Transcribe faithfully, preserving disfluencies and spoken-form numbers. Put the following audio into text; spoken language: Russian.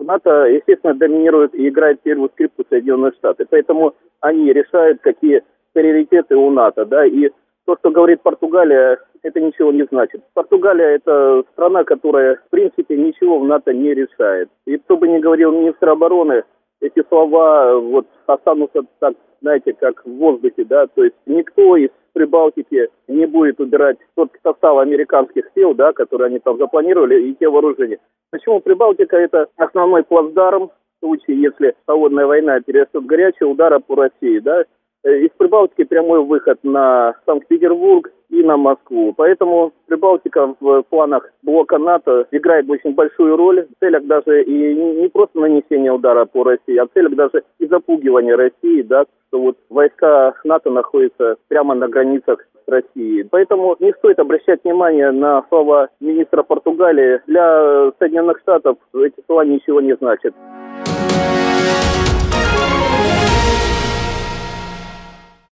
НАТО, естественно, доминирует и играет первую скрипку Соединенные Штаты. Поэтому они решают, какие приоритеты у НАТО, да, и то, что говорит Португалия, это ничего не значит. Португалия – это страна, которая, в принципе, ничего в НАТО не решает. И кто бы ни говорил министр обороны, эти слова вот останутся так, знаете, как в воздухе, да, то есть никто из Прибалтики не будет убирать тот состав американских сил, да, которые они там запланировали, и те вооружения. Почему Прибалтика – это основной плацдарм в случае, если холодная война перерастет в горячие удары по России, да. Из Прибалтики прямой выход на Санкт-Петербург и на Москву. Поэтому Прибалтика в планах блока НАТО играет очень большую роль в целях даже и не просто нанесения удара по России, а в целях даже и запугивания России, да, что вот войска НАТО находятся прямо на границах с Россией. Поэтому не стоит обращать внимание на слова министра Португалии. Для Соединенных Штатов эти слова ничего не значат.